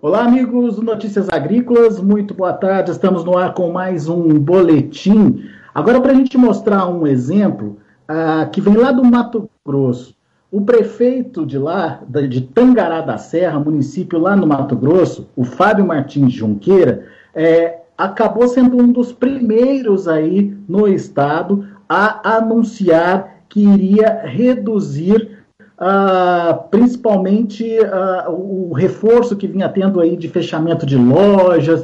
Olá, amigos do Notícias Agrícolas, muito boa tarde. Estamos no ar com mais um boletim. Agora, para a gente mostrar um exemplo que vem lá do Mato Grosso. O prefeito de lá, de Tangará da Serra, município lá no Mato Grosso, o Fábio Martins Junqueira, acabou sendo um dos primeiros aí no estado a anunciar que iria reduzir principalmente o reforço que vinha tendo aí de fechamento de lojas,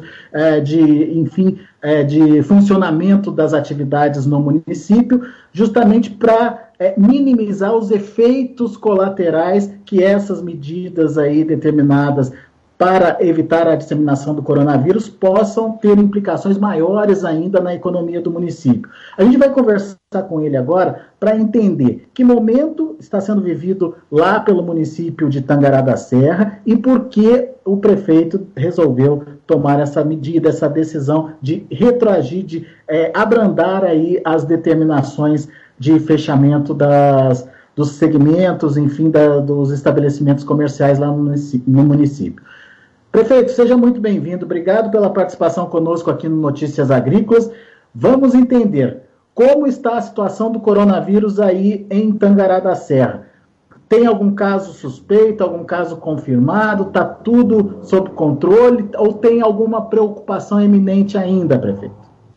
de funcionamento das atividades no município, justamente para minimizar os efeitos colaterais que essas medidas aí determinadas para evitar a disseminação do coronavírus possam ter implicações maiores ainda na economia do município. A gente vai conversar com ele agora para entender que momento está sendo vivido lá pelo município de Tangará da Serra e por que o prefeito resolveu tomar essa medida, essa decisão de retroagir, de abrandar aí as determinações de fechamento dos segmentos, enfim, dos estabelecimentos comerciais lá no município. Prefeito, seja muito bem-vindo. Obrigado pela participação conosco aqui no Notícias Agrícolas. Vamos entender como está a situação do coronavírus aí em Tangará da Serra. Tem algum caso suspeito, algum caso confirmado? Está tudo sob controle ou tem alguma preocupação eminente ainda, prefeito?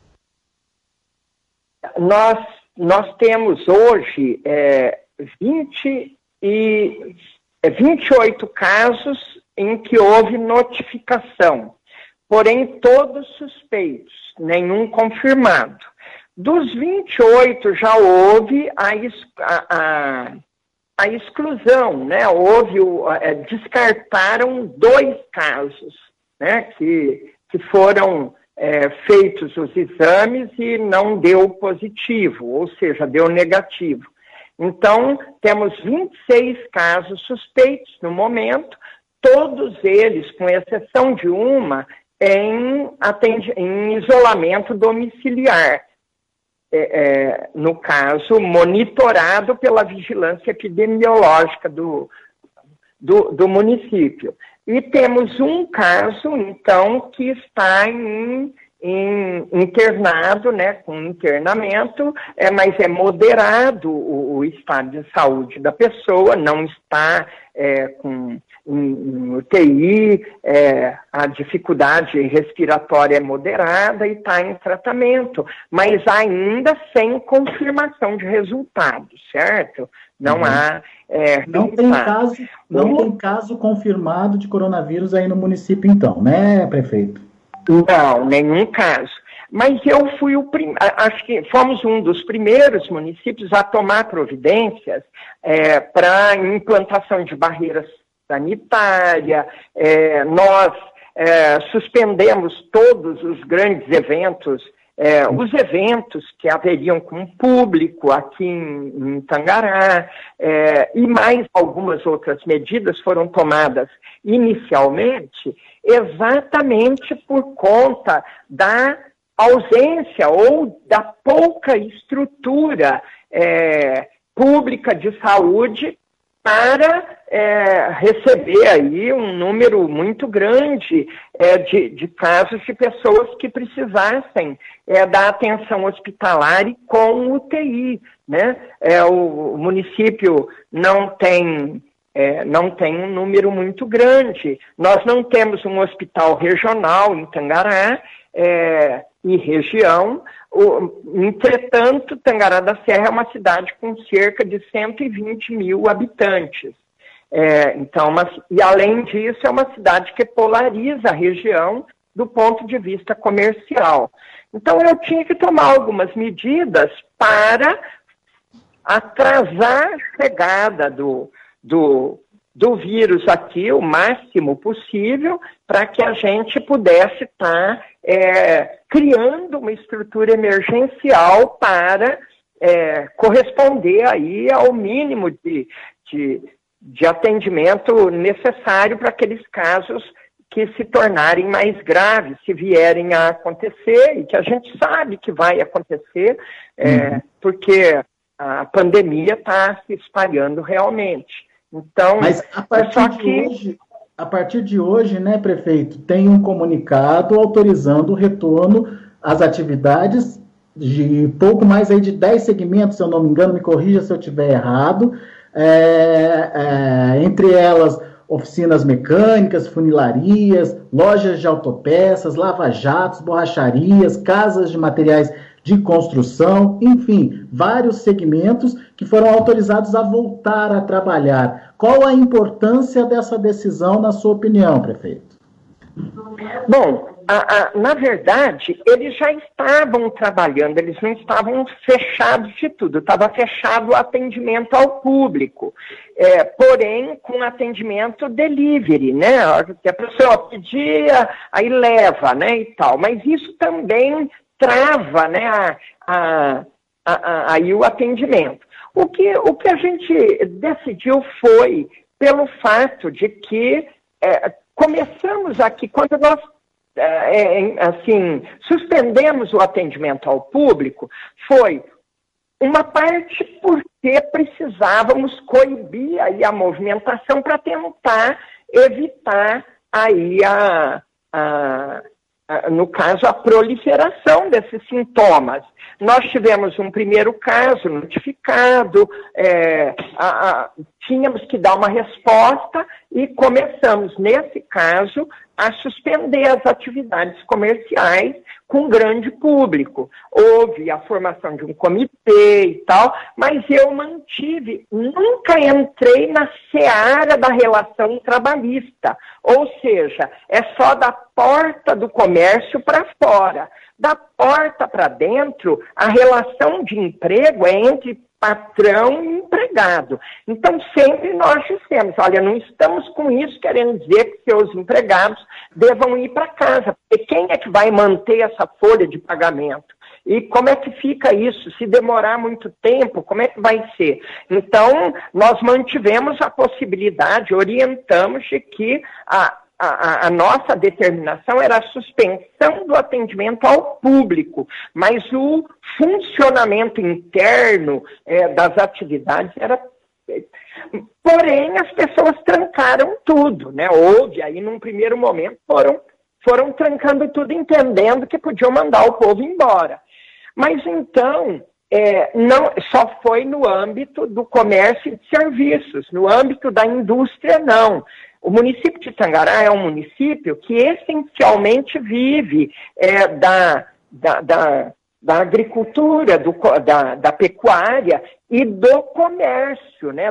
Nós temos hoje 28 casos em que houve notificação, porém todos suspeitos, nenhum confirmado. Dos 28 já houve a exclusão, né? Descartaram 2 casos, né? Que foram feitos os exames e não deu positivo, ou seja, deu negativo. Então, temos 26 casos suspeitos no momento, todos eles, com exceção de uma, em isolamento domiciliar. No caso, monitorado pela vigilância epidemiológica do município. E temos um caso, então, que está internado, né, com internamento, mas é moderado o estado de saúde da pessoa, não está com UTI, a dificuldade respiratória é moderada e está em tratamento, mas ainda sem confirmação de resultados, certo? Não há não tem caso confirmado de coronavírus aí no município, então, né, prefeito? Não, nenhum caso. Mas eu fui acho que fomos um dos primeiros municípios a tomar providências para implantação de barreiras sanitárias. Nós suspendemos todos os grandes eventos, os eventos que haveriam com público aqui em Tangará, e mais algumas outras medidas foram tomadas inicialmente exatamente por conta da ausência ou da pouca estrutura pública de saúde para receber aí um número muito grande de casos de pessoas que precisassem da atenção hospitalar e com UTI, né? O município não tem um número muito grande. Nós não temos um hospital regional em Tangará e região. Entretanto, Tangará da Serra é uma cidade com cerca de 120 mil habitantes. E além disso, é uma cidade que polariza a região do ponto de vista comercial. Então, eu tinha que tomar algumas medidas para atrasar a chegada do vírus aqui o máximo possível, para que a gente pudesse estar criando uma estrutura emergencial para corresponder aí ao mínimo de atendimento necessário para aqueles casos que se tornarem mais graves, se vierem a acontecer, e que a gente sabe que vai acontecer, porque a pandemia está se espalhando realmente. Então, mas a partir de hoje, A partir de hoje, né, prefeito, tem um comunicado autorizando o retorno às atividades de pouco mais aí de 10 segmentos, se eu não me engano, me corrija se eu estiver errado, entre elas oficinas mecânicas, funilarias, lojas de autopeças, lava-jatos, borracharias, casas de materiais de construção, enfim, vários segmentos que foram autorizados a voltar a trabalhar. Qual a importância dessa decisão, na sua opinião, prefeito? Bom, na verdade, eles já estavam trabalhando, eles não estavam fechados de tudo, estava fechado o atendimento ao público, porém com atendimento delivery, né? Que a pessoa pedia, aí leva, né, e tal, mas isso também trava, né, aí o atendimento. O que a gente decidiu foi pelo fato de que começamos aqui, quando nós suspendemos o atendimento ao público, foi uma parte porque precisávamos coibir aí a movimentação para tentar evitar aí no caso, a proliferação desses sintomas. Nós tivemos um primeiro caso notificado, tínhamos que dar uma resposta e começamos, nesse caso, a suspender as atividades comerciais com grande público. Houve a formação de um comitê e tal, mas eu nunca entrei na seara da relação trabalhista, ou seja, é só da porta do comércio para fora. Da porta para dentro, a relação de emprego é entre patrão e empregado. Então, sempre nós dissemos, olha, não estamos com isso querendo dizer que seus empregados devam ir para casa, porque quem é que vai manter essa folha de pagamento? E como é que fica isso? Se demorar muito tempo, como é que vai ser? Então, nós mantivemos a possibilidade, orientamos de que a nossa determinação era a suspensão do atendimento ao público, mas o funcionamento interno das atividades era... Porém, as pessoas trancaram tudo, né? Houve aí, num primeiro momento, foram trancando tudo, entendendo que podiam mandar o povo embora. Mas então, não, só foi no âmbito do comércio e de serviços, no âmbito da indústria, não. O município de Tangará é um município que essencialmente vive da agricultura, da pecuária e do comércio, né,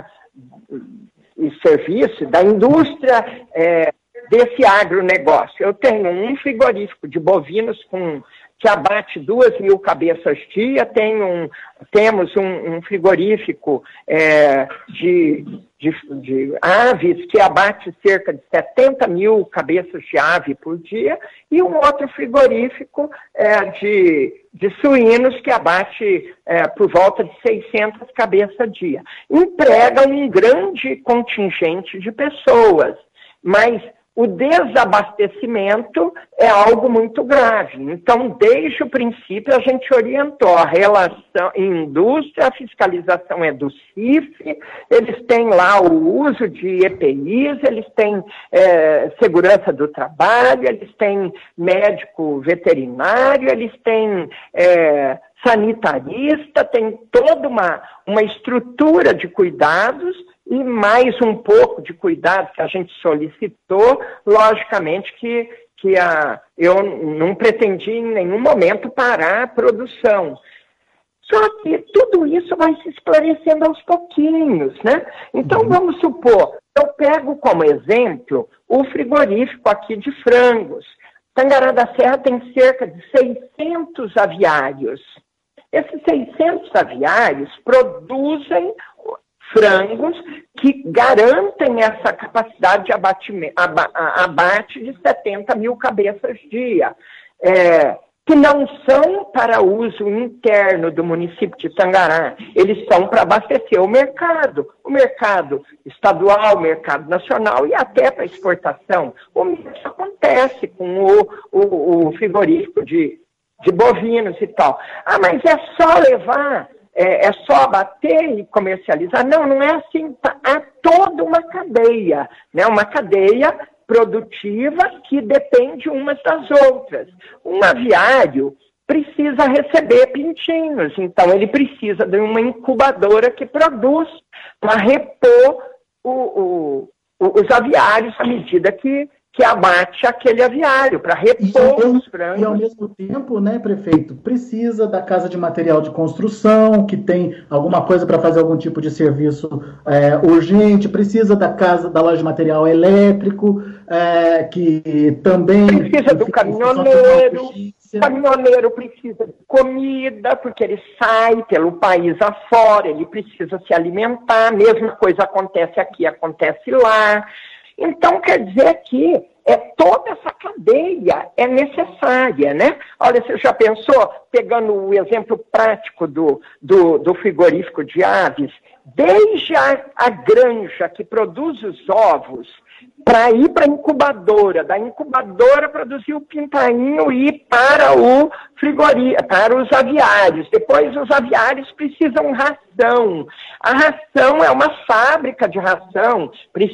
e serviço, da indústria desse agronegócio. Eu tenho um frigorífico de bovinos que abate 2.000 cabeças dia, temos um frigorífico de aves que abate cerca de 70.000 cabeças de ave por dia, e um outro frigorífico de suínos que abate por volta de 600 cabeças dia. Emprega um grande contingente de pessoas, mas o desabastecimento é algo muito grave. Então, desde o princípio, a gente orientou a relação indústria, a fiscalização é do CIF, eles têm lá o uso de EPIs, eles têm segurança do trabalho, eles têm médico veterinário, eles têm sanitarista, tem toda uma estrutura de cuidados, e mais um pouco de cuidado que a gente solicitou, logicamente que eu não pretendi em nenhum momento parar a produção. Só que tudo isso vai se esclarecendo aos pouquinhos, né? Então, vamos supor, eu pego como exemplo o frigorífico aqui de frangos. Tangará da Serra tem cerca de 600 aviários. Esses 600 aviários produzem frangos que garantem essa capacidade de abate de 70.000 cabeças dia, que não são para uso interno do município de Tangará, eles são para abastecer o mercado estadual, o mercado nacional e até para exportação. O mesmo acontece com o frigorífico de bovinos e tal. Ah, mas é só levar é só abater e comercializar. Não, não é assim. Há toda uma cadeia, né? Uma cadeia produtiva que depende umas das outras. Um aviário precisa receber pintinhos, então ele precisa de uma incubadora que produz para repor os aviários à medida que abate aquele aviário, para repor os frangos. E ao mesmo tempo, né, prefeito, precisa da casa de material de construção, que tem alguma coisa para fazer algum tipo de serviço urgente, precisa da loja de material elétrico, que também... Precisa do caminhoneiro, o caminhoneiro precisa de comida, porque ele sai pelo país afora, ele precisa se alimentar, a mesma coisa acontece aqui, acontece lá. Então, quer dizer que toda essa cadeia é necessária, né? Olha, você já pensou, pegando o exemplo prático do frigorífico de aves, desde a granja que produz os ovos, para ir para a incubadora, da incubadora produzir o pintainho e ir para o frigorífico, para os aviários. Depois os aviários precisam ração. A ração é uma fábrica de ração,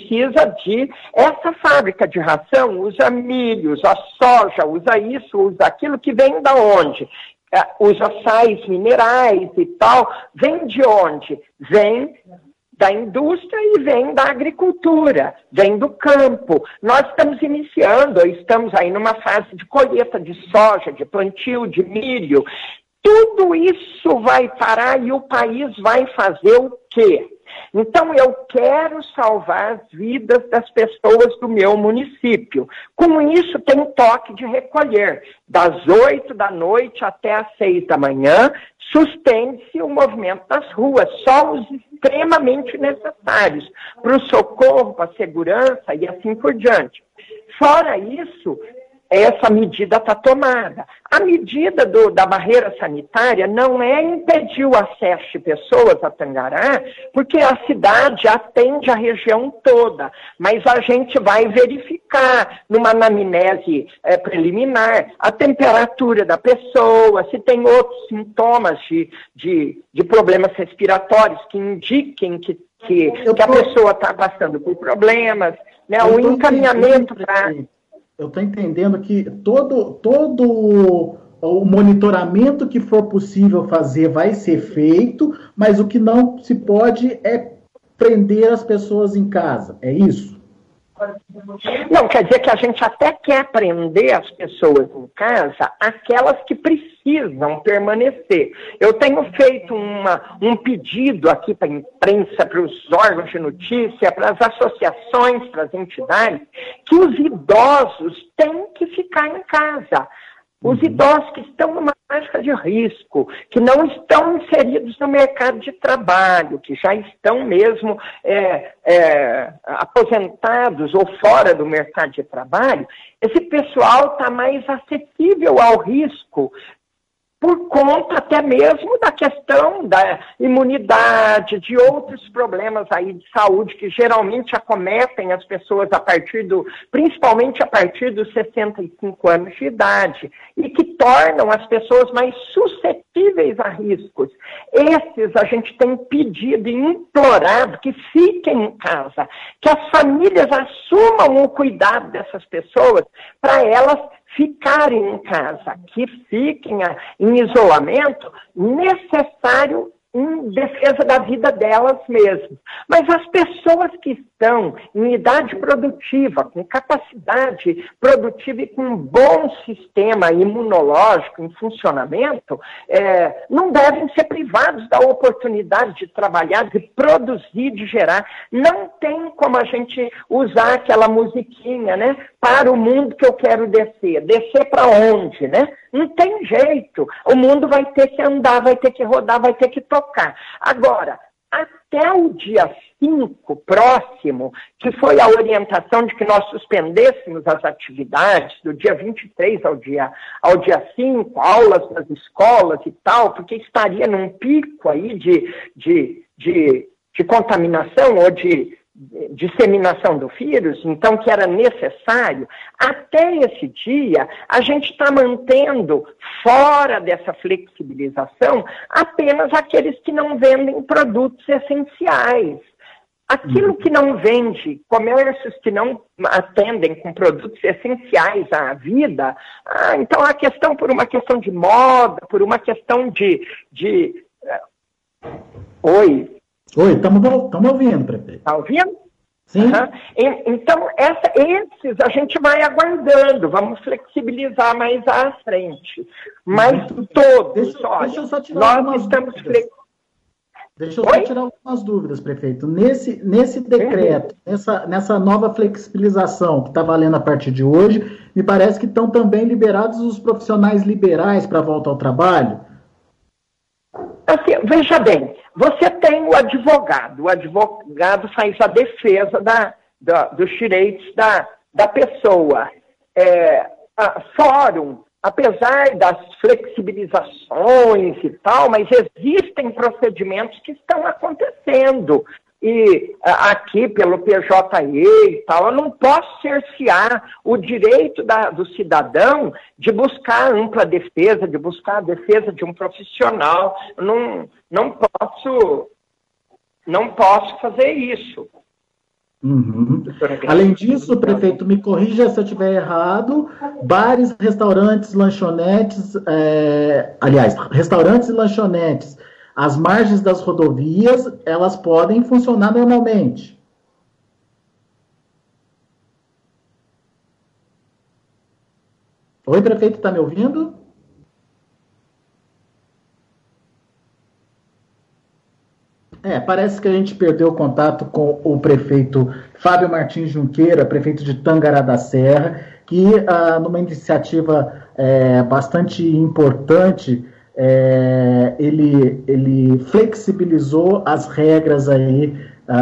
essa fábrica de ração usa milho, usa soja, usa isso, usa aquilo, que vem da onde? Usa sais minerais e tal. Vem de onde? Vem da indústria e vem da agricultura, vem do campo. Nós estamos aí numa fase de colheita de soja, de plantio, de milho. Tudo isso vai parar e o país vai fazer o quê? Então, eu quero salvar as vidas das pessoas do meu município. Com isso, tem toque de recolher. Das 8 da noite até as 6 da manhã, suspende-se o movimento das ruas, só os extremamente necessários, para o socorro, para a segurança e assim por diante. Fora isso, essa medida está tomada. A medida da barreira sanitária não é impedir o acesso de pessoas a Tangará, porque a cidade atende a região toda, mas a gente vai verificar numa anamnese preliminar a temperatura da pessoa, se tem outros sintomas de problemas respiratórios que indiquem que a pessoa está passando por problemas, né? O encaminhamento para... Eu estou entendendo que todo o monitoramento que for possível fazer vai ser feito, mas o que não se pode é prender as pessoas em casa. É isso? Não, quer dizer que a gente até quer prender as pessoas em casa, aquelas que precisam permanecer. Eu tenho feito um pedido aqui para a imprensa, para os órgãos de notícia, para as associações, para as entidades, que os idosos têm que ficar em casa. Os idosos que estão numa faixa de risco, que não estão inseridos no mercado de trabalho, que já estão mesmo aposentados ou fora do mercado de trabalho, esse pessoal está mais acessível ao risco, por conta até mesmo da questão da imunidade, de outros problemas aí de saúde que geralmente acometem as pessoas principalmente a partir dos 65 anos de idade, e que tornam as pessoas mais suscetíveis a riscos. Esses a gente tem pedido e implorado que fiquem em casa, que as famílias assumam o cuidado dessas pessoas para elas ficarem em casa, que fiquem em isolamento necessário em defesa da vida delas mesmas. Mas as pessoas que estão em idade produtiva, com capacidade produtiva e com um bom sistema imunológico em funcionamento, não devem ser privados da oportunidade de trabalhar, de produzir, de gerar. Não tem como a gente usar aquela musiquinha, né? Para o mundo que eu quero descer. Descer para onde, né? Não tem jeito. O mundo vai ter que andar, vai ter que rodar, vai ter que tocar. Agora, até o dia 5 próximo, que foi a orientação de que nós suspendêssemos as atividades do dia 23 ao dia 5, aulas nas escolas e tal, porque estaria num pico aí de contaminação ou de disseminação do vírus, então que era necessário, até esse dia a gente está mantendo fora dessa flexibilização apenas aqueles que não vendem produtos essenciais. Aquilo que não vende, comércios que não atendem com produtos essenciais à vida, então a questão por uma questão de moda, por uma questão de... Oi, estamos ouvindo, prefeito. Está ouvindo? Sim. Então, esses a gente vai aguardando, vamos flexibilizar mais à frente. Mas todos, deixa eu só tirar nós estamos flexibilizando. Deixa eu só tirar algumas dúvidas, prefeito. Nesse decreto, nessa nova flexibilização que está valendo a partir de hoje, me parece que estão também liberados os profissionais liberais para a volta ao trabalho? Assim, veja bem, você tem o advogado faz a defesa dos direitos da pessoa. Fórum, apesar das flexibilizações e tal, mas existem procedimentos que estão acontecendo. E aqui, pelo PJE e tal, eu não posso cercear o direito do cidadão de buscar ampla defesa, de buscar a defesa de um profissional. Não posso fazer isso. Uhum. Além disso, prefeito, me corrija se eu estiver errado, bares, restaurantes, lanchonetes, restaurantes e lanchonetes, as margens das rodovias, elas podem funcionar normalmente. Oi, prefeito, está me ouvindo? Parece que a gente perdeu o contato com o prefeito Fábio Martins Junqueira, prefeito de Tangará da Serra, que numa iniciativa bastante importante, ele flexibilizou as regras aí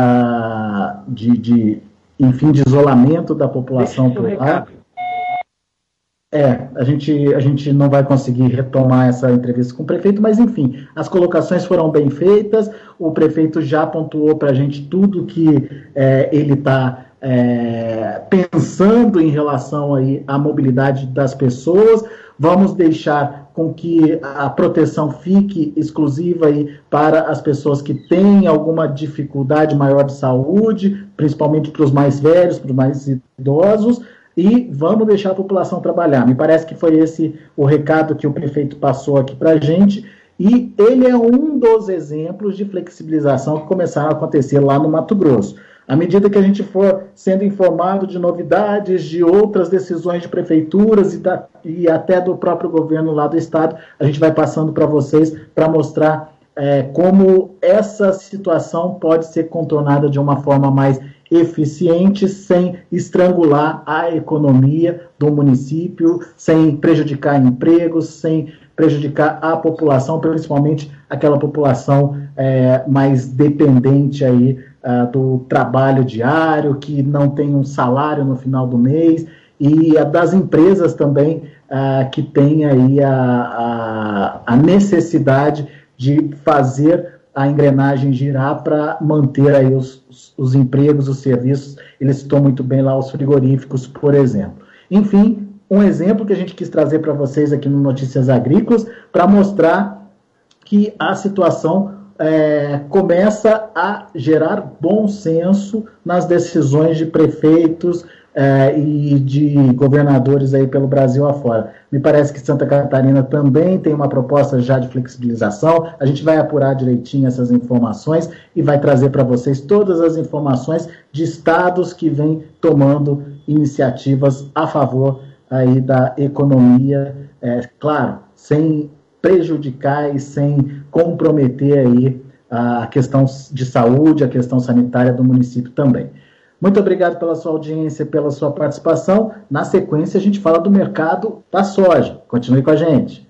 de isolamento da população por lá. A gente não vai conseguir retomar essa entrevista com o prefeito, mas, enfim, as colocações foram bem feitas, o prefeito já pontuou para a gente tudo que ele está pensando em relação aí à mobilidade das pessoas. Vamos deixar com que a proteção fique exclusiva aí para as pessoas que têm alguma dificuldade maior de saúde, principalmente para os mais velhos, para os mais idosos, e vamos deixar a população trabalhar. Me parece que foi esse o recado que o prefeito passou aqui para a gente, e ele é um dos exemplos de flexibilização que começaram a acontecer lá no Mato Grosso. À medida que a gente for sendo informado de novidades, de outras decisões de prefeituras e até do próprio governo lá do estado, a gente vai passando para vocês para mostrar como essa situação pode ser contornada de uma forma mais eficiente, sem estrangular a economia do município, sem prejudicar empregos, sem prejudicar a população, principalmente aquela população mais dependente aí, do trabalho diário, que não tem um salário no final do mês, e das empresas também que tem aí a necessidade de fazer a engrenagem girar para manter aí os empregos, os serviços. Eles estão muito bem lá, os frigoríficos, por exemplo. Enfim, um exemplo que a gente quis trazer para vocês aqui no Notícias Agrícolas, para mostrar que a situação começa a gerar bom senso nas decisões de prefeitos e de governadores aí pelo Brasil afora. Me parece que Santa Catarina também tem uma proposta já de flexibilização. A gente vai apurar direitinho essas informações e vai trazer para vocês todas as informações de estados que vêm tomando iniciativas a favor aí da economia, claro, sem prejudicar e sem comprometer aí a questão de saúde, a questão sanitária do município também. Muito obrigado pela sua audiência, pela sua participação. Na sequência, a gente fala do mercado da soja. Continue com a gente.